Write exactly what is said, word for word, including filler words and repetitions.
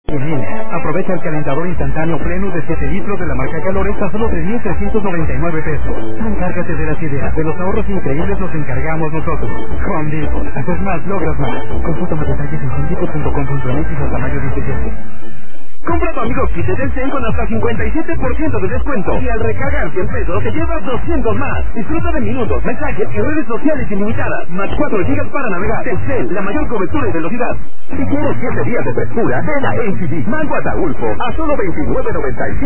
En línea, aprovecha el calentador instantáneo pleno de siete litros de la marca Calores a solo tres mil trescientos noventa y nueve pesos. Encárgate de las ideas, de los ahorros increíbles los encargamos nosotros. Home Depot. Haces más, logras más. Consulta más detalles en home depot punto com punto m x hasta mayo diecisiete. Compra tu amigo kit de Telcel con hasta cincuenta y siete por ciento de descuento. Y al recargar cien pesos te llevas doscientos más. Disfruta de minutos, mensajes y redes sociales ilimitadas. Más cuatro gigas para navegar. Telcel, la mayor cobertura y velocidad. Si quieres siete días de frescura, ven a H D. Mango Ataulfo a solo veintinueve noventa y cinco.